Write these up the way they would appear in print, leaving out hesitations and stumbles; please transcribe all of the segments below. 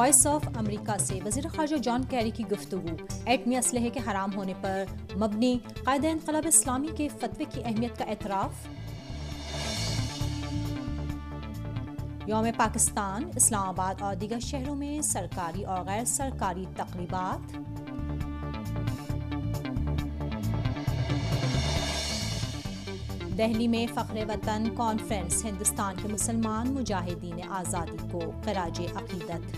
Voice of America سے وزیر خارجہ جان کیری کی گفتگو، ایٹمی اسلحے کے حرام ہونے پر مبنی قائد انقلاب اسلامی کے فتوے کی اہمیت کا اعتراف۔ یوم پاکستان، اسلام آباد اور دیگر شہروں میں سرکاری اور غیر سرکاری تقریبات۔ دہلی میں فخر وطن کانفرنس، ہندوستان کے مسلمان مجاہدین آزادی کو خراج عقیدت۔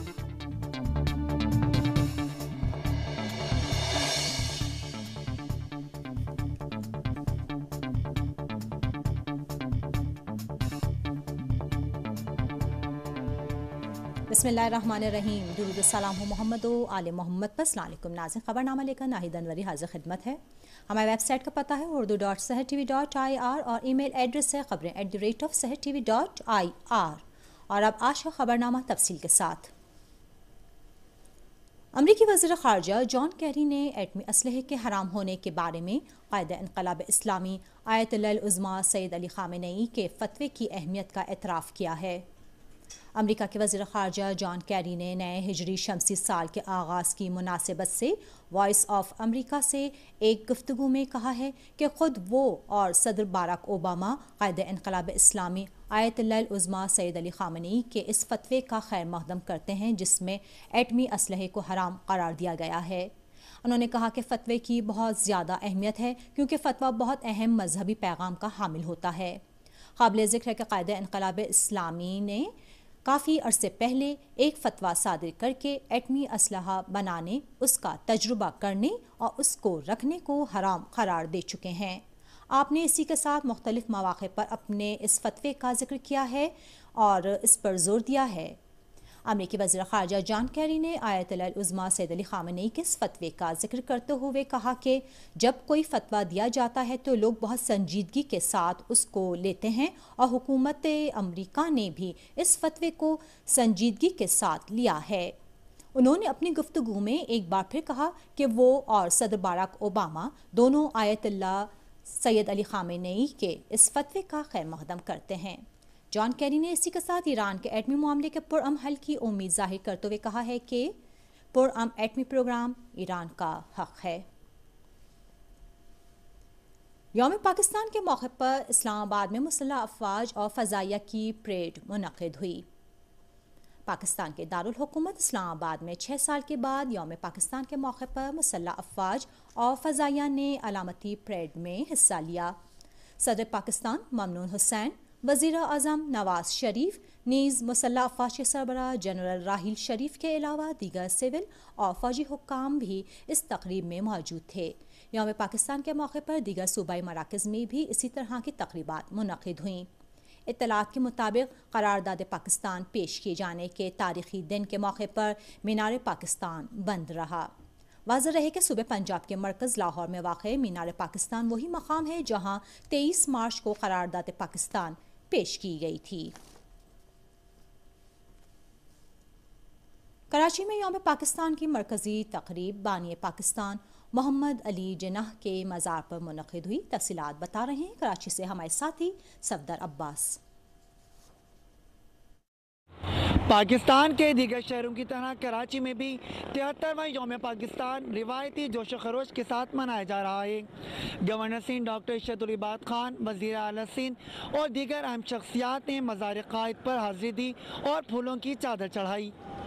بسم اللہ الرحمن الرحیم، درود السلام ہو محمد و آل محمد پر۔ السلام علیکم ناظرین، خبر نامہ لے کر ناہید انوری حاضر خدمت ہے۔ ہماری ویب سائٹ کا پتہ ہے urdu.sehertv.ir اور ای میل ایڈریس ہے خبریں@sehertv.ir۔ اور اب آج کا خبر نامہ تفصیل کے ساتھ۔ امریکی وزیر خارجہ جان کیری نے ایٹمی اسلحے کے حرام ہونے کے بارے میں قائد انقلاب اسلامی آیت اللہ العظمیٰ سید علی خامنئی کے فتوے کی اہمیت کا اعتراف کیا ہے۔ امریکہ کے وزیر خارجہ جان کیری نے نئے ہجری شمسی سال کے آغاز کی مناسبت سے وائس آف امریکہ سے ایک گفتگو میں کہا ہے کہ خود وہ اور صدر باراک اوباما قائد انقلاب اسلامی آیت اللہ العظمیٰ سید علی خامنئی کے اس فتوے کا خیر مقدم کرتے ہیں جس میں ایٹمی اسلحے کو حرام قرار دیا گیا ہے۔ انہوں نے کہا کہ فتوے کی بہت زیادہ اہمیت ہے کیونکہ فتویٰ بہت اہم مذہبی پیغام کا حامل ہوتا ہے۔ قابل ذکر ہے کہ قائد انقلاب اسلامی نے کافی عرصے پہلے ایک فتویٰ صادر کر کے ایٹمی اسلحہ بنانے، اس کا تجربہ کرنے اور اس کو رکھنے کو حرام قرار دے چکے ہیں۔ آپ نے اسی کے ساتھ مختلف مواقع پر اپنے اس فتوے کا ذکر کیا ہے اور اس پر زور دیا ہے۔ امریکی وزیر خارجہ جان کیری نے آیت اللہ العظمیٰ سید علی خامنئی کے اس فتوے کا ذکر کرتے ہوئے کہا کہ جب کوئی فتویٰ دیا جاتا ہے تو لوگ بہت سنجیدگی کے ساتھ اس کو لیتے ہیں اور حکومت امریکہ نے بھی اس فتوے کو سنجیدگی کے ساتھ لیا ہے۔ انہوں نے اپنی گفتگو میں ایک بار پھر کہا کہ وہ اور صدر باراک اوباما دونوں آیت اللہ سید علی خامنئی کے اس فتوے کا خیر مقدم کرتے ہیں۔ جان کیری نے اسی کے ساتھ ایران کے ایٹمی معاملے کے پرامن حل کی امید ظاہر کرتے ہوئے کہا ہے کہ پرامن ایٹمی پروگرام ایران کا حق ہے۔ یوم پاکستان کے موقع پر اسلام آباد میں مسلح افواج اور فضائیہ کی پریڈ منعقد ہوئی۔ پاکستان کے دارالحکومت اسلام آباد میں 6 سال کے بعد یوم پاکستان کے موقع پر مسلح افواج اور فضائیہ نے علامتی پریڈ میں حصہ لیا۔ صدر پاکستان ممنون حسین، وزیر اعظم نواز شریف نیز مسلح افواج کے سربراہ جنرل راحیل شریف کے علاوہ دیگر سول اور فوجی حکام بھی اس تقریب میں موجود تھے۔ یوم پاکستان کے موقع پر دیگر صوبائی مراکز میں بھی اسی طرح کی تقریبات منعقد ہوئیں۔ اطلاعات کے مطابق قرارداد پاکستان پیش کیے جانے کے تاریخی دن کے موقع پر مینار پاکستان بند رہا۔ واضح رہے کہ صوبے پنجاب کے مرکز لاہور میں واقع مینار پاکستان وہی مقام ہے جہاں 23 مارچ کو قرارداد پاکستان پیش کی گئی تھی۔ کراچی میں یوم پاکستان کی مرکزی تقریب بانی پاکستان محمد علی جناح کے مزار پر منعقد ہوئی۔ تفصیلات بتا رہے ہیں کراچی سے ہمارے ساتھی صفدر عباس۔ پاکستان کے دیگر شہروں کی طرح کراچی میں بھی 73واں یوم پاکستان روایتی جوش و خروش کے ساتھ منایا جا رہا ہے۔ گورنر سندھ ڈاکٹر ارشد العباد خان، وزیر اعلیٰ سندھ اور دیگر اہم شخصیات نے مزار قائد پر حاضری دی اور پھولوں کی چادر چڑھائی۔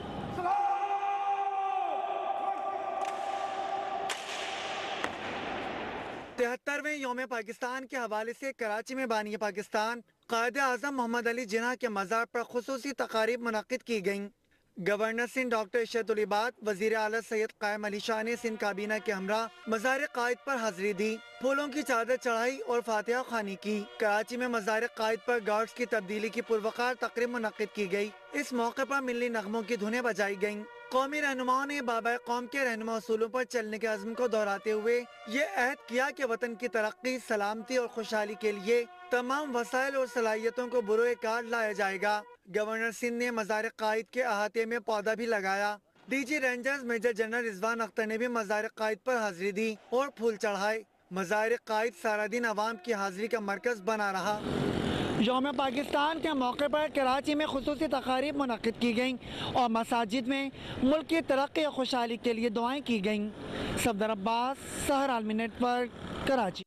73ویں یوم پاکستان کے حوالے سے کراچی میں بانی پاکستان قائد اعظم محمد علی جناح کے مزار پر خصوصی تقاریب منعقد کی گئیں۔ گورنر سندھ ڈاکٹر ارشد العباد، وزیر اعلیٰ سید قائم علی شاہ نے سندھ کابینہ کے ہمراہ مزار قائد پر حاضری دی، پھولوں کی چادر چڑھائی اور فاتحہ خوانی کی۔ کراچی میں مزار قائد پر گارڈز کی تبدیلی کی پروقار تقریب منعقد کی گئی۔ اس موقع پر ملی نغموں کی دھنیں بجائی گئیں۔ قومی رہنماؤں نے بابا قوم کے رہنما اصولوں پر چلنے کے عزم کو دہراتے ہوئے یہ عہد کیا کہ وطن کی ترقی، سلامتی اور خوشحالی کے لیے تمام وسائل اور صلاحیتوں کو بروئے کار لایا جائے گا۔ گورنر سندھ نے مزار قائد کے احاطے میں پودا بھی لگایا۔ D G Rangers major general Rizwan Akhtar نے بھی مزار قائد پر حاضری دی اور پھول چڑھائے۔ مزار قائد سارا دن عوام کی حاضری کا مرکز بنا رہا۔ یوم پاکستان کے موقع پر کراچی میں خصوصی تقاریب منعقد کی گئیں اور مساجد میں ملک کی ترقی اور خوشحالی کے لیے دعائیں کی گئیں۔ صفدر عباس، سحر عالمی نیٹ ورک، کراچی۔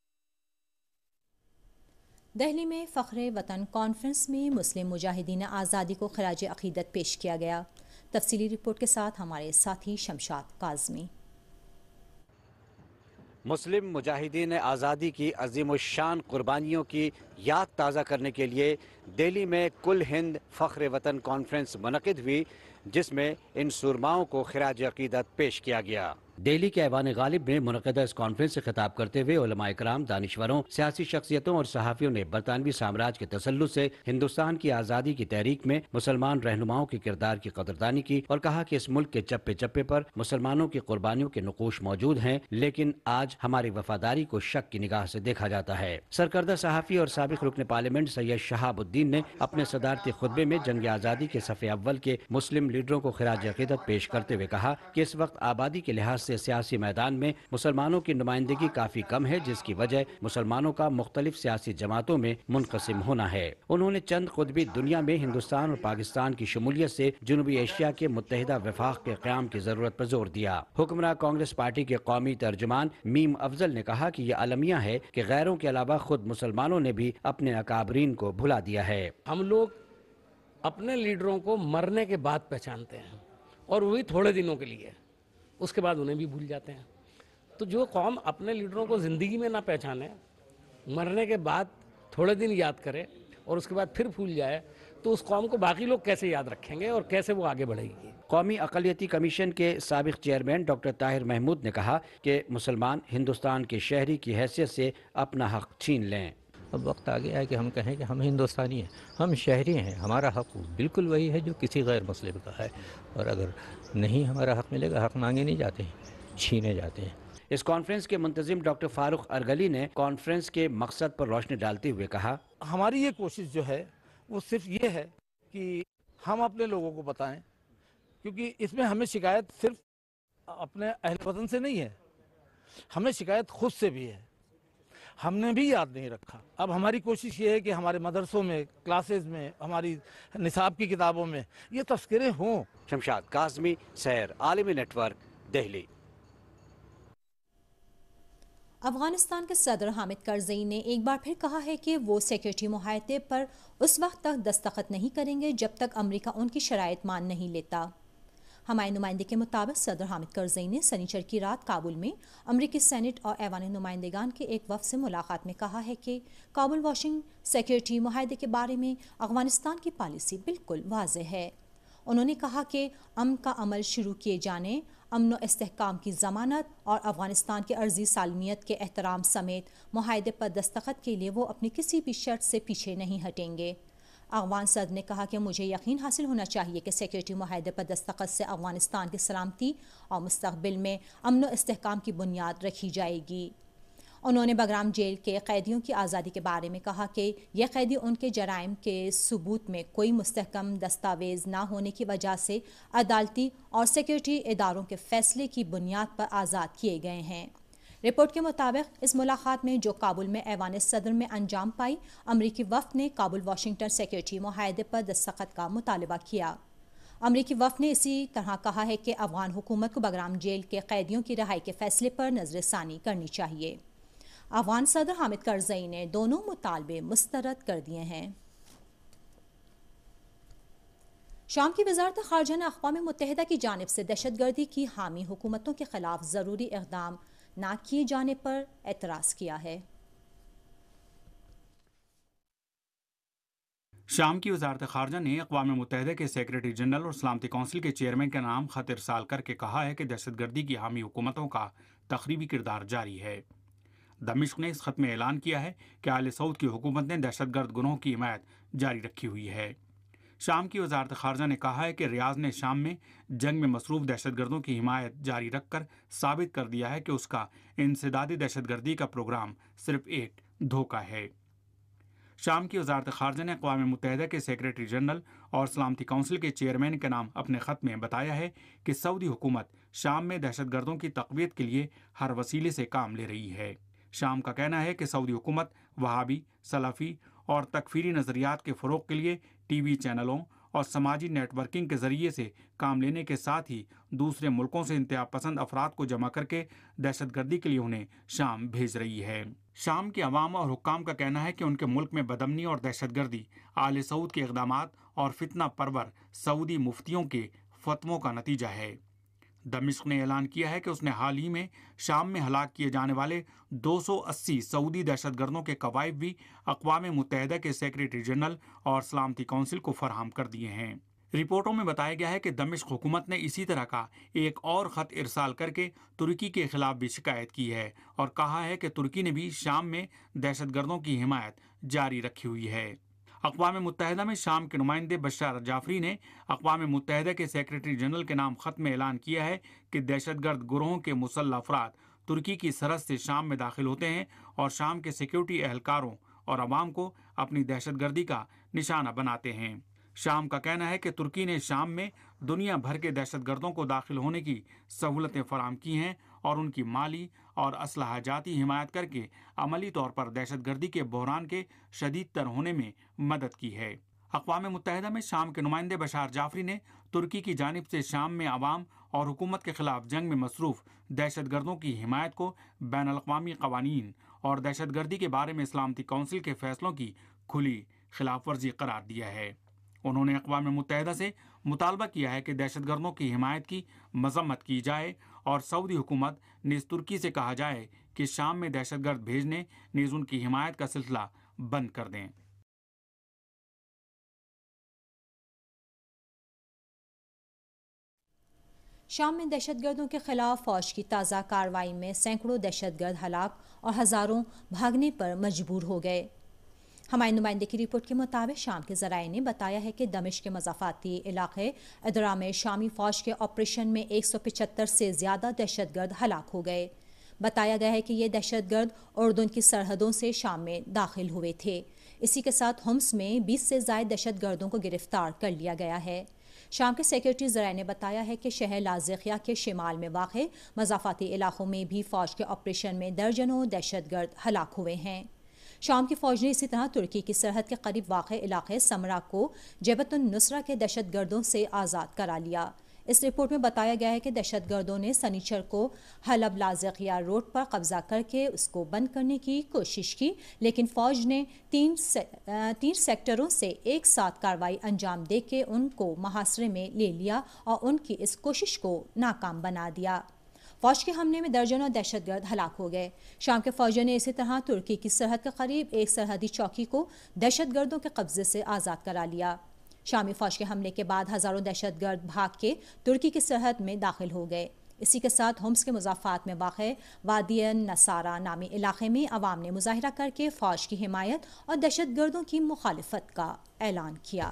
دہلی میں فخر وطن کانفرنس میں مسلم مجاہدین آزادی کو خراج عقیدت پیش کیا گیا۔ تفصیلی رپورٹ کے ساتھ ہمارے ساتھی شمشاد کاظمی۔ مسلم مجاہدین آزادی کی عظیم الشان قربانیوں کی یاد تازہ کرنے کے لیے دہلی میں کل ہند فخر وطن کانفرنس منعقد ہوئی، جس میں ان سرماؤں کو خراج عقیدت پیش کیا گیا۔ دہلی کے ایوان غالب میں منعقدہ اس کانفرنس سے خطاب کرتے ہوئے علماء کرام، دانشوروں، سیاسی شخصیتوں اور صحافیوں نے برطانوی سامراج کے تسلط سے ہندوستان کی آزادی کی تحریک میں مسلمان رہنماؤں کے کردار کی قدردانی کی اور کہا کہ اس ملک کے چپے چپے پر مسلمانوں کی قربانیوں کے نقوش موجود ہیں، لیکن آج ہماری وفاداری کو شک کی نگاہ سے دیکھا جاتا ہے۔ سرکردہ صحافی اور سابق رکن پارلیمنٹ سید شہاب الدین نے اپنے صدارتی خطبے میں جنگ آزادی کے صف اول کے مسلم لیڈروں کو خراج عقیدت پیش کرتے ہوئے کہا کہ اس وقت آبادی کے لحاظ سے سیاسی میدان میں مسلمانوں کی نمائندگی کافی کم ہے، جس کی وجہ مسلمانوں کا مختلف سیاسی جماعتوں میں منقسم ہونا ہے۔ انہوں نے چند قطبی دنیا میں ہندوستان اور پاکستان کی شمولیت سے جنوبی ایشیا کے متحدہ وفاق کے قیام کی ضرورت پر زور دیا۔ حکمراں کانگریس پارٹی کے قومی ترجمان میم افضل نے کہا کہ یہ المیہ ہے کہ غیروں کے علاوہ خود مسلمانوں نے بھی اپنے اکابرین کو بھلا دیا ہے۔ ہم لوگ اپنے لیڈروں کو مرنے کے بعد پہچانتے ہیں اور وہی تھوڑے دنوں کے لیے، اس کے بعد انہیں بھی بھول جاتے ہیں۔ تو جو قوم اپنے لیڈروں کو زندگی میں نہ پہچانے، مرنے کے بعد تھوڑے دن یاد کرے اور اس کے بعد پھر بھول جائے، تو اس قوم کو باقی لوگ کیسے یاد رکھیں گے اور کیسے وہ آگے بڑھے گی؟ قومی اقلیتی کمیشن کے سابق چیئرمین ڈاکٹر طاہر محمود نے کہا کہ مسلمان ہندوستان کے شہری کی حیثیت سے اپنا حق چھین لیں۔ اب وقت آ گیا ہے کہ ہم کہیں کہ ہم ہندوستانی ہیں، ہم شہری ہیں، ہمارا حق بالکل وہی ہے جو کسی غیر مسلم کا ہے، اور اگر نہیں ہمارا حق ملے گا، حق مانگے نہیں جاتے ہیں، چھینے جاتے ہیں۔ اس کانفرنس کے منتظم ڈاکٹر فاروق ارغلی نے کانفرنس کے مقصد پر روشنی ڈالتے ہوئے کہا، ہماری یہ کوشش جو ہے وہ صرف یہ ہے کہ ہم اپنے لوگوں کو بتائیں، کیونکہ اس میں ہمیں شکایت صرف اپنے اہل وطن سے نہیں ہے، ہمیں شکایت خود سے بھی ہے، ہم نے بھی یاد نہیں رکھا۔ اب ہماری کوشش یہ ہے کہ ہمارے مدرسوں میں، کلاسز میں، ہماری نصاب کی کتابوں میں یہ تذکرے ہوں۔ شمشاد کاظمی، سحر عالمی نیٹ ورک، دہلی۔ افغانستان کے صدر حامد کرزئی نے ایک بار پھر کہا ہے کہ وہ سیکورٹی معاہدے پر اس وقت تک دستخط نہیں کریں گے جب تک امریکہ ان کی شرائط مان نہیں لیتا۔ ہمارے نمائندے کے مطابق صدر حامد کرزئی نے سنیچر کی رات کابل میں امریکی سینٹ اور ایوان نمائندگان کے ایک وفد سے ملاقات میں کہا ہے کہ کابل واشنگٹن سیکورٹی معاہدے کے بارے میں افغانستان کی پالیسی بالکل واضح ہے۔ انہوں نے کہا کہ امن کا عمل شروع کیے جانے، امن و استحکام کی ضمانت اور افغانستان کی عرضی سالمیت کے احترام سمیت معاہدے پر دستخط کے لیے وہ اپنی کسی بھی شرط سے پیچھے نہیں ہٹیں گے۔ افغان صدر نے کہا کہ مجھے یقین حاصل ہونا چاہیے کہ سیکورٹی معاہدے پر دستخط سے افغانستان کی سلامتی اور مستقبل میں امن و استحکام کی بنیاد رکھی جائے گی۔ انہوں نے بگرام جیل کے قیدیوں کی آزادی کے بارے میں کہا کہ یہ قیدی ان کے جرائم کے ثبوت میں کوئی مستحکم دستاویز نہ ہونے کی وجہ سے عدالتی اور سیکورٹی اداروں کے فیصلے کی بنیاد پر آزاد کیے گئے ہیں۔ رپورٹ کے مطابق اس ملاقات میں جو کابل میں ایوان صدر میں انجام پائی، امریکی وفد نے کابل واشنگٹن سیکورٹی معاہدے پر دستخط کا مطالبہ کیا۔ امریکی وفد نے اسی طرح کہا ہے کہ افغان حکومت کو بگرام جیل کے قیدیوں کی رہائی کے فیصلے پر نظر ثانی کرنی چاہیے۔ افغان صدر حامد کرزئی نے دونوں مطالبے مسترد کر دیے ہیں۔ شام کی وزارت خارجہ نے اقوام متحدہ کی جانب سے دہشت گردی کی حامی حکومتوں کے خلاف ضروری اقدام نہ کیے جانے پر اعتراض کیا ہے۔ شام کی وزارت خارجہ نے اقوام متحدہ کے سیکریٹری جنرل اور سلامتی کونسل کے چیئرمین کے نام خط ارسال کر کے کہا ہے کہ دہشت گردی کی حامی حکومتوں کا تخریبی کردار جاری ہے۔ دمشق نے اس خط میں اعلان کیا ہے کہ آل سعود کی حکومت نے دہشت گرد گروہوں کی حمایت جاری رکھی ہوئی ہے۔ شام کی وزارت خارجہ نے کہا ہے کہ ریاض نے شام میں جنگ میں مصروف دہشت گردوں کی حمایت جاری رکھ کر ثابت کر دیا ہے کہ اس کا انسدادی دہشت گردی کا پروگرام صرف ایک دھوکہ ہے۔ شام کی وزارت خارجہ نے اقوام متحدہ کے سیکریٹری جنرل اور سلامتی کونسل کے چیئرمین کے نام اپنے خط میں بتایا ہے کہ سعودی حکومت شام میں دہشت گردوں کی تقویت کے لیے ہر وسیلے سے کام لے رہی ہے۔ شام کا کہنا ہے کہ سعودی حکومت وہابی، سلفی اور تکفیری نظریات کے فروغ کے لیے ٹی وی چینلوں اور سماجی نیٹ ورکنگ کے ذریعے سے کام لینے کے ساتھ ہی دوسرے ملکوں سے انتہا پسند افراد کو جمع کر کے دہشت گردی کے لیے انہیں شام بھیج رہی ہے۔ شام کے عوام اور حکام کا کہنا ہے کہ ان کے ملک میں بدامنی اور دہشت گردی آل سعود کے اقدامات اور فتنہ پرور سعودی مفتیوں کے فتووں کا نتیجہ ہے۔ دمشق نے اعلان کیا ہے کہ اس نے حال ہی میں شام میں ہلاک کیے جانے والے 280 سعودی دہشت گردوں کے قوائف بھی اقوام متحدہ کے سیکریٹری جنرل اور سلامتی کونسل کو فراہم کر دیے ہیں۔ رپورٹوں میں بتایا گیا ہے کہ دمشق حکومت نے اسی طرح کا ایک اور خط ارسال کر کے ترکی کے خلاف بھی شکایت کی ہے اور کہا ہے کہ ترکی نے بھی شام میں دہشت گردوں کی حمایت جاری رکھی ہوئی ہے۔ اقوام متحدہ میں شام کے نمائندے بشار جعفری نے اقوام متحدہ کے سیکریٹری جنرل کے نام خط میں اعلان کیا ہے کہ دہشت گرد گروہوں کے مسلح افراد ترکی کی سرحد سے شام میں داخل ہوتے ہیں اور شام کے سیکیورٹی اہلکاروں اور عوام کو اپنی دہشت گردی کا نشانہ بناتے ہیں۔ شام کا کہنا ہے کہ ترکی نے شام میں دنیا بھر کے دہشت گردوں کو داخل ہونے کی سہولتیں فراہم کی ہیں اور ان کی مالی اور اسلحہ جاتی حمایت کر کے عملی طور پر دہشت گردی کے بحران کے شدید تر ہونے میں مدد کی ہے۔ اقوام متحدہ میں شام کے نمائندے بشار جعفری نے ترکی کی جانب سے شام میں عوام اور حکومت کے خلاف جنگ میں مصروف دہشت گردوں کی حمایت کو بین الاقوامی قوانین اور دہشت گردی کے بارے میں سلامتی کونسل کے فیصلوں کی کھلی خلاف ورزی قرار دیا ہے۔ انہوں نے اقوام متحدہ سے مطالبہ کیا ہے کہ دہشت گردوں کی حمایت کی مذمت کی جائے اور سعودی حکومت نیز ترکی سے کہا جائے کہ شام میں دہشت گرد بھیجنے نیز ان کی حمایت کا سلسلہ بند کر دیں۔ شام میں دہشت گردوں کے خلاف فوج کی تازہ کارروائی میں سینکڑوں دہشت گرد ہلاک اور ہزاروں بھاگنے پر مجبور ہو گئے۔ ہمارے نمائندے کی رپورٹ کے مطابق شام کے ذرائع نے بتایا ہے کہ دمشق کے مضافاتی علاقے ادرا میں شامی فوج کے آپریشن میں 175 سے زیادہ دہشت گرد ہلاک ہو گئے۔ بتایا گیا ہے کہ یہ دہشت گرد اردن کی سرحدوں سے شام میں داخل ہوئے تھے۔ اسی کے ساتھ ہومس میں 20 سے زائد دہشت گردوں کو گرفتار کر لیا گیا ہے۔ شام کے سیکریٹری ذرائع نے بتایا ہے کہ شہر لازقیہ کے شمال میں واقع مضافاتی علاقوں میں بھی فوج کے آپریشن میں درجنوں دہشت گرد ہلاک ہوئے ہیں۔ شام کی فوج نے اسی طرح ترکی کی سرحد کے قریب واقع علاقے سمرا کو جبہت النصرہ کے دہشت گردوں سے آزاد کرا لیا۔ اس رپورٹ میں بتایا گیا ہے کہ دہشت گردوں نے سنیچر کو حلب لازقیہ روڈ پر قبضہ کر کے اس کو بند کرنے کی کوشش کی، لیکن فوج نے تین سیکٹروں سے ایک ساتھ کارروائی انجام دے کے ان کو محاصرے میں لے لیا اور ان کی اس کوشش کو ناکام بنا دیا۔ فوج کے حملے میں درجنوں دہشت گرد ہلاک ہو گئے۔ شام کے فوجیوں نے اسی طرح ترکی کی سرحد کے قریب ایک سرحدی چوکی کو دہشت گردوں کے قبضے سے آزاد کرا لیا۔ شامی فوج کے حملے کے بعد ہزاروں دہشت گرد بھاگ کے ترکی کی سرحد میں داخل ہو گئے۔ اسی کے ساتھ ہومس کے مضافات میں واقع وادی نصارہ نامی علاقے میں عوام نے مظاہرہ کر کے فوج کی حمایت اور دہشت گردوں کی مخالفت کا اعلان کیا۔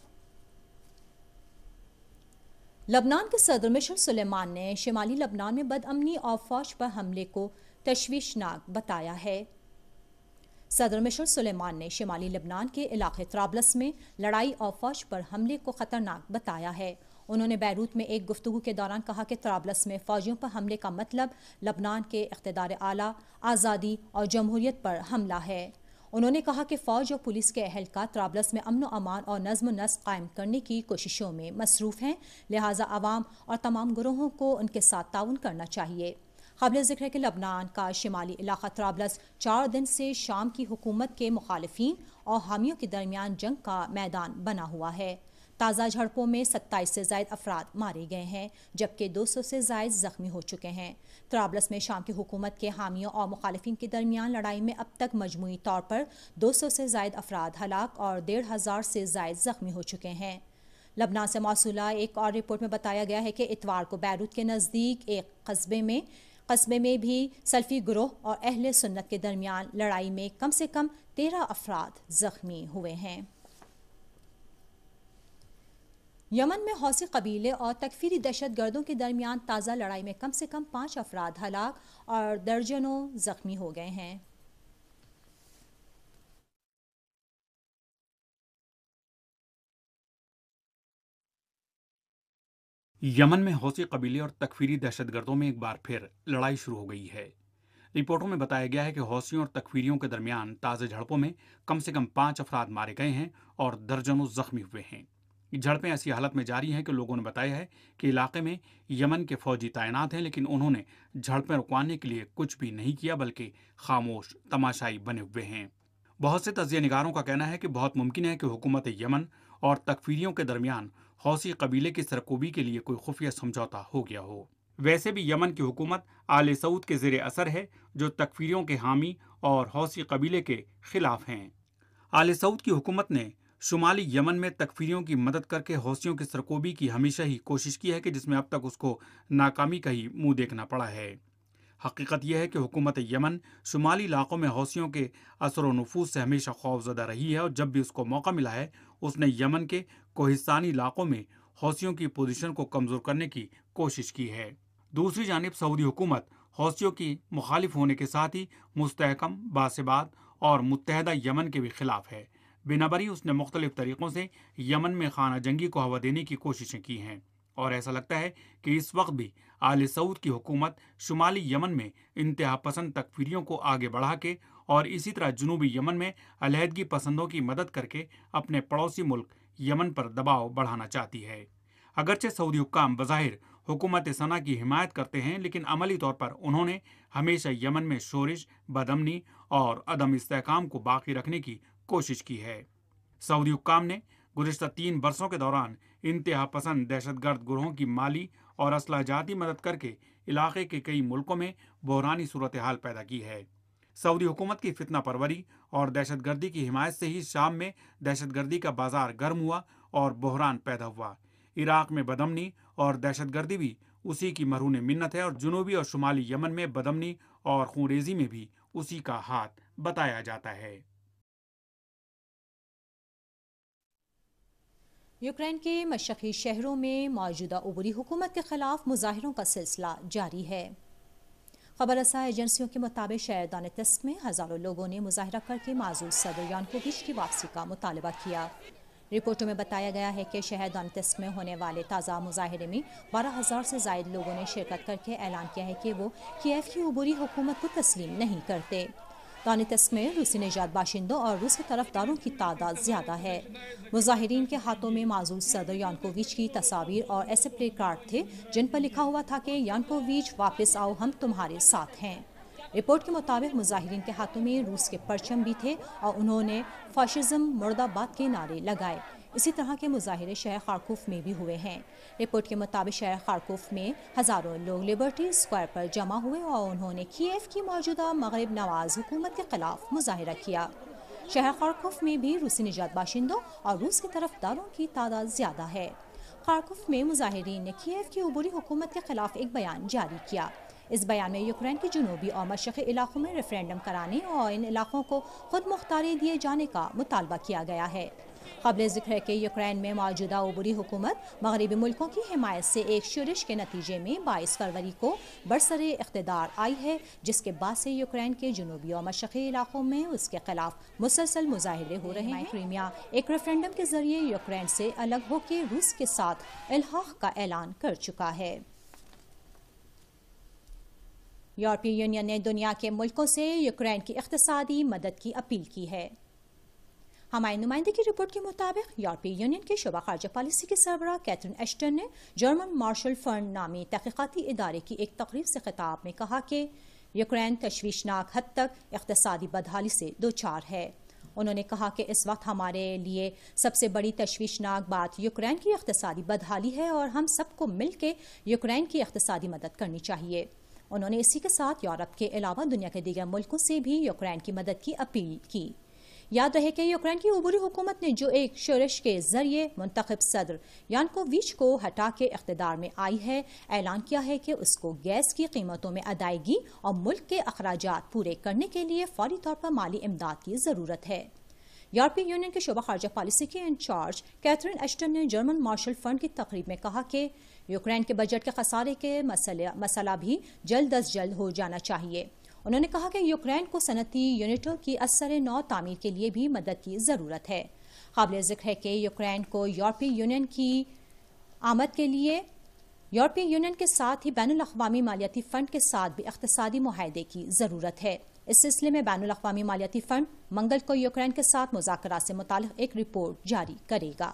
لبنان کے صدر مشعل سلیمان نے شمالی لبنان میں بدامنی اور فوج پر حملے کو تشویشناک بتایا ہے۔ صدر مشعل سلیمان نے شمالی لبنان کے علاقے طرابلس میں لڑائی اور فوج پر حملے کو خطرناک بتایا ہے۔ انہوں نے بیروت میں ایک گفتگو کے دوران کہا کہ طرابلس میں فوجیوں پر حملے کا مطلب لبنان کے اقتدار اعلیٰ، آزادی اور جمہوریت پر حملہ ہے۔ انہوں نے کہا کہ فوج اور پولیس کے اہلکار طرابلس میں امن و امان اور نظم و نسق قائم کرنے کی کوششوں میں مصروف ہیں، لہٰذا عوام اور تمام گروہوں کو ان کے ساتھ تعاون کرنا چاہیے۔ قابل ذکر ہے کہ لبنان کا شمالی علاقہ طرابلس 4 دن سے شام کی حکومت کے مخالفین اور حامیوں کے درمیان جنگ کا میدان بنا ہوا ہے۔ تازہ جھڑپوں میں 27 سے زائد افراد مارے گئے ہیں جبکہ 200 سے زائد زخمی ہو چکے ہیں۔ طرابلس میں شام کی حکومت کے حامیوں اور مخالفین کے درمیان لڑائی میں اب تک مجموعی طور پر 200 سے زائد افراد ہلاک اور 1,500 سے زائد زخمی ہو چکے ہیں۔ لبنان سے موصولہ ایک اور رپورٹ میں بتایا گیا ہے کہ اتوار کو بیروت کے نزدیک ایک قصبے میں بھی سلفی گروہ اور اہل سنت کے درمیان لڑائی میں کم سے کم 13 افراد زخمی ہوئے ہیں۔ یمن میں حوثی قبیلے اور تکفیری دہشت گردوں کے درمیان تازہ لڑائی میں کم سے کم 5 افراد ہلاک اور درجنوں زخمی ہو گئے ہیں۔ یمن میں حوثی قبیلے اور تکفیری دہشت گردوں میں ایک بار پھر لڑائی شروع ہو گئی ہے۔ رپورٹوں میں بتایا گیا ہے کہ حوثیوں اور تکفیریوں کے درمیان تازہ جھڑپوں میں کم سے کم 5 افراد مارے گئے ہیں اور درجنوں زخمی ہوئے ہیں۔ یہ جھڑپیں ایسی حالت میں جاری ہیں کہ لوگوں نے بتایا ہے کہ علاقے میں یمن کے فوجی تعینات ہیں، لیکن انہوں نے جھڑپیں رکوانے کے لیے کچھ بھی نہیں کیا بلکہ خاموش تماشائی بنے ہوئے ہیں۔ بہت سے تجزیہ نگاروں کا کہنا ہے کہ بہت ممکن ہے کہ حکومت یمن اور تکفیریوں کے درمیان حوثی قبیلے کی سرکوبی کے لیے کوئی خفیہ سمجھوتا ہو گیا ہو۔ ویسے بھی یمن کی حکومت آل سعود کے زیر اثر ہے، جو تکفیریوں کے حامی اور حوثی قبیلے کے خلاف ہیں۔ آل سعود کی حکومت نے شمالی یمن میں تکفیریوں کی مدد کر کے حوثیوں کی سرکوبی کی ہمیشہ ہی کوشش کی ہے کہ جس میں اب تک اس کو ناکامی کا ہی منہ دیکھنا پڑا ہے۔ حقیقت یہ ہے کہ حکومت یمن شمالی علاقوں میں حوثیوں کے اثر و نفوذ سے ہمیشہ خوفزدہ رہی ہے، اور جب بھی اس کو موقع ملا ہے اس نے یمن کے کوہستانی علاقوں میں حوثیوں کی پوزیشن کو کمزور کرنے کی کوشش کی ہے۔ دوسری جانب سعودی حکومت حوثیوں کی مخالف ہونے کے ساتھ ہی مستحکم، باثبات اور متحدہ یمن کے بھی خلاف ہے۔ بنابراین اس نے مختلف طریقوں سے یمن میں خانہ جنگی کو ہوا دینے کی کوششیں کی ہیں، اور ایسا لگتا ہے کہ اس وقت بھی آل سعود کی حکومت شمالی یمن میں انتہا پسند تکفیریوں کو آگے بڑھا کے اور اسی طرح جنوبی یمن میں علیحدگی پسندوں کی مدد کر کے اپنے پڑوسی ملک یمن پر دباؤ بڑھانا چاہتی ہے۔ اگرچہ سعودی حکام بظاہر حکومت سنا کی حمایت کرتے ہیں، لیکن عملی طور پر انہوں نے ہمیشہ یمن میں شورش، بدامنی اور عدم استحکام کو باقی رکھنے کی کوشش کی ہے۔ سعودی حکام نے گزشتہ 3 برسوں کے دوران انتہا پسند دہشت گرد گروہوں کی مالی اور اسلحہ جاتی مدد کر کے علاقے کے کئی ملکوں میں بحرانی صورتحال پیدا کی ہے۔ سعودی حکومت کی فتنہ پروری اور دہشت گردی کی حمایت سے ہی شام میں دہشت گردی کا بازار گرم ہوا اور بحران پیدا ہوا۔ عراق میں بدامنی اور دہشت گردی بھی اسی کی مرہون منت ہے، اور جنوبی اور شمالی یمن میں بدامنی اور خونریزی میں بھی اسی کا ہاتھ بتایا جاتا ہے۔ یوکرین کے مشرقی شہروں میں موجودہ عبوری حکومت کے خلاف مظاہروں کا سلسلہ جاری ہے۔ خبر رساں ایجنسیوں کے مطابق شہر دونیتسک میں ہزاروں لوگوں نے مظاہرہ کر کے معزول صدر یانکووچ کی واپسی کا مطالبہ کیا۔ رپورٹوں میں بتایا گیا ہے کہ شہر دونیتسک میں ہونے والے تازہ مظاہرے میں 12,000 سے زائد لوگوں نے شرکت کر کے اعلان کیا ہے کہ وہ کیف کی عبوری حکومت کو تسلیم نہیں کرتے۔ دونیتسک میں روسی نژاد باشندوں اور روس کے طرفداروں کی تعداد زیادہ ہے۔ مظاہرین کے ہاتھوں میں معزول صدر یانکووچ کی تصاویر اور ایسے پلے کارڈ تھے جن پر لکھا ہوا تھا کہ یانکووچ واپس آؤ، ہم تمہارے ساتھ ہیں۔ رپورٹ کے مطابق مظاہرین کے ہاتھوں میں روس کے پرچم بھی تھے اور انہوں نے فاشزم مرد آباد کے نعرے لگائے۔ اسی طرح کے مظاہرے شہر خارکوف میں بھی ہوئے ہیں۔ رپورٹ کے مطابق شہر خارکوف میں ہزاروں لوگ لبرٹی اسکوائر پر جمع ہوئے اور انہوں نے کیف کی موجودہ مغرب نواز حکومت کے خلاف مظاہرہ کیا۔ شہر خارکوف میں بھی روسی نژاد باشندوں اور روس کے طرفداروں کی تعداد زیادہ ہے۔ خارکوف میں مظاہرین نے کیف کی عبوری حکومت کے خلاف ایک بیان جاری کیا۔ اس بیان میں یوکرین کے جنوبی اور مشرقی علاقوں میں ریفرینڈم کرانے اور ان علاقوں کو خود مختاری دیے جانے کا مطالبہ کیا گیا ہے۔ قابل ذکر ہے کہ یوکرین میں موجودہ عبوری حکومت مغربی ملکوں کی حمایت سے ایک شورش کے نتیجے میں 22 فروری کو برسر اقتدار آئی ہے، جس کے بعد سے یوکرین کے جنوبی اور مشرقی علاقوں میں اس کے خلاف مسلسل مظاہرے ہو رہے ہیں۔ کریمیا ایک ریفرینڈم کے ذریعے یوکرین سے الگ ہو کے روس کے ساتھ الحاق کا اعلان کر چکا ہے۔ یورپی یونین نے دنیا کے ملکوں سے یوکرین کی اقتصادی مدد کی اپیل کی ہے۔ ہماری نمائندے کی رپورٹ کے مطابق یورپی یونین کے شعبہ خارجہ پالیسی کے سربراہ کیتھرین ایشٹن نے جرمن مارشل فنڈ نامی تحقیقاتی ادارے کی ایک تقریب سے خطاب میں کہا کہ یوکرین تشویشناک حد تک اقتصادی بدحالی سے دوچار ہے۔ انہوں نے کہا کہ اس وقت ہمارے لیے سب سے بڑی تشویشناک بات یوکرین کی اقتصادی بدحالی ہے اور ہم سب کو مل کے یوکرین کی اقتصادی مدد کرنی چاہیے۔ انہوں نے اسی کے ساتھ یورپ کے علاوہ دنیا کے دیگر ملکوں سے بھی یوکرین کی مدد کی اپیل کی۔ یاد رہے کہ یوکرین کی عبوری حکومت نے جو ایک شورش کے ذریعے منتخب صدر یانکووچ کو ہٹا کے اقتدار میں آئی ہے، اعلان کیا ہے کہ اس کو گیس کی قیمتوں میں ادائیگی اور ملک کے اخراجات پورے کرنے کے لیے فوری طور پر مالی امداد کی ضرورت ہے۔ یورپی یونین کے شعبہ خارجہ پالیسی کے انچارج کیتھرین ایشٹن نے جرمن مارشل فنڈ کی تقریب میں کہا کہ یوکرین کے بجٹ کے خسارے کے مسئلہ بھی جلد از جلد ہو جانا چاہیے۔ انہوں نے کہا کہ یوکرین کو صنعتی یونٹوں کی اثر نو تعمیر کے لیے بھی مدد کی ضرورت ہے۔ قابل ذکر ہے کہ یوکرین کو یورپی یونین کی آمد کے لیے یورپی یونین کے ساتھ ہی بین الاقوامی مالیاتی فنڈ کے ساتھ بھی اقتصادی معاہدے کی ضرورت ہے. اس سلسلے میں بین الاقوامی مالیاتی فنڈ منگل کو یوکرین کے ساتھ مذاکرات سے متعلق ایک رپورٹ جاری کرے گا.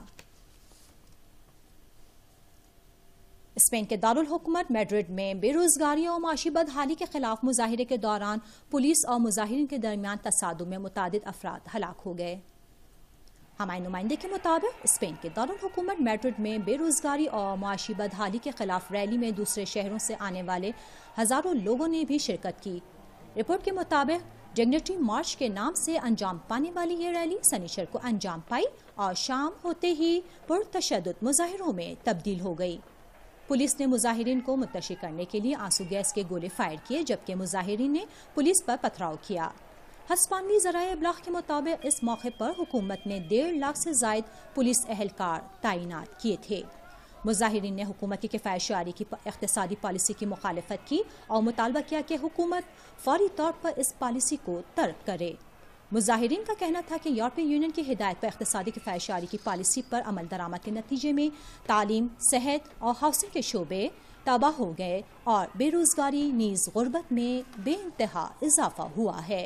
اسپین کے دارالحکومت میڈرڈ میں بے روزگاری اور معاشی بدحالی کے خلاف مظاہرے کے دوران پولیس اور مظاہرین کے درمیان تصادم میں متعدد افراد ہلاک ہو گئے. ہمارے نمائندے کے مطابق اسپین کے دارالحکومت میڈرڈ میں بے روزگاری اور معاشی بدحالی کے خلاف ریلی میں دوسرے شہروں سے آنے والے ہزاروں لوگوں نے بھی شرکت کی. رپورٹ کے مطابق ڈگنیٹی مارچ کے نام سے انجام پانے والی یہ ریلی سنیچر کو انجام پائی اور شام ہوتے ہی پرتشدد مظاہروں میں تبدیل ہو گئی. پولیس نے مظاہرین کو منتشر کرنے کے لیے آنسو گیس کے گولے فائر کیے جبکہ مظاہرین نے پولیس پر پتھراؤ کیا. ہسپانوی ذرائع ابلاغ کے مطابق اس موقع پر حکومت نے 1.5 لاکھ سے زائد پولیس اہلکار تعینات کیے تھے. مظاہرین نے حکومت کی کفایت کی اقتصادی پالیسی کی مخالفت کی اور مطالبہ کیا کہ حکومت فوری طور پر اس پالیسی کو ترک کرے. مظاہرین کا کہنا تھا کہ یورپی یونین کی ہدایت پر اقتصادی کفایت کی پالیسی پر عمل درآمد کے نتیجے میں تعلیم، صحت اور ہاؤسنگ کے شعبے تباہ ہو گئے اور بے روزگاری نیز غربت میں بے انتہا اضافہ ہوا ہے.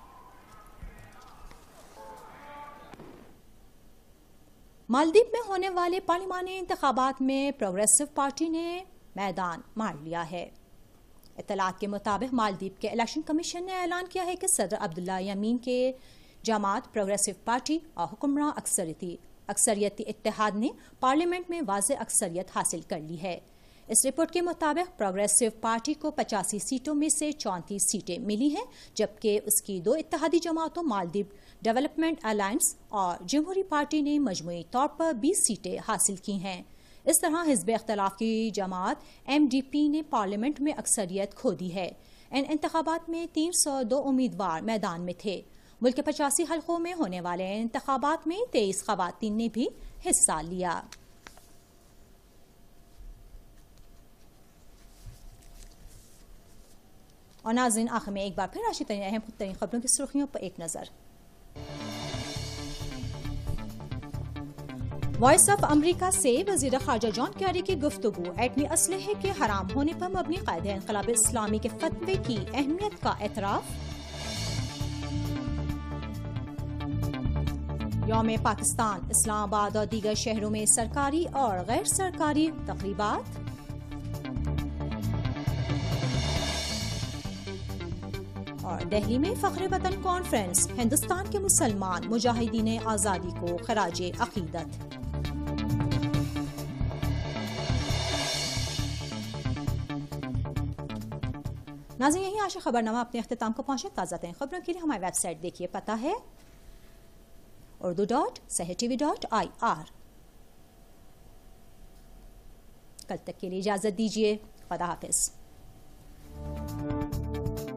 مالدیپ میں ہونے والے پارلیمانی انتخابات میں پروگریسو پارٹی نے میدان مار لیا ہے. اطلاعات کے مطابق مالدیپ کے الیکشن کمیشن نے اعلان کیا ہے کہ صدر عبداللہ یمین کے جماعت پروگریسو پارٹی اور حکمراں اکثریتی اتحاد نے پارلیمنٹ میں واضح اکثریت حاصل کر لی ہے. اس رپورٹ کے مطابق پروگریسو پارٹی کو 85 سیٹوں میں سے 34 سیٹیں ملی ہیں جبکہ اس کی 2 اتحادی جماعتوں مالدیپ ڈیولپمنٹ الائنس اور جمہوری پارٹی نے مجموعی طور پر 20 سیٹیں حاصل کی ہیں. اس طرح حزب اختلاف کی جماعت MDP نے پارلیمنٹ میں اکثریت کھو دی ہے. ان انتخابات میں 302 امیدوار میدان میں تھے. ملک کے 85 حلقوں میں ہونے والے انتخابات میں 23 خواتین نے بھی حصہ لیا. اور ناظرین آخر میں ایک بار پھر آج کی اہم ترین خبروں کی سرخیوں پر ایک نظر. وائس آف امریکہ سے وزیر خارجہ جان کیری کی گفتگو ایٹمی اسلحے کے حرام ہونے پر مبنی قائد انقلاب اسلامی کے فتوے کی اہمیت کا اعتراف. یوم پاکستان اسلام آباد اور دیگر شہروں میں سرکاری اور غیر سرکاری تقریبات. اور دہلی میں فخر وطن کانفرنس ہندوستان کے مسلمان مجاہدین آزادی کو خراج عقیدت. ناظرین یہی آج خبر نامہ اپنے اختتام کو پہنچے. تازہ ترین خبروں کے لیے ہماری ویب سائٹ دیکھیے. پتہ ہے urdu.sehertv.ir. کل تک کے لیے اجازت دیجیے. خدا حافظ.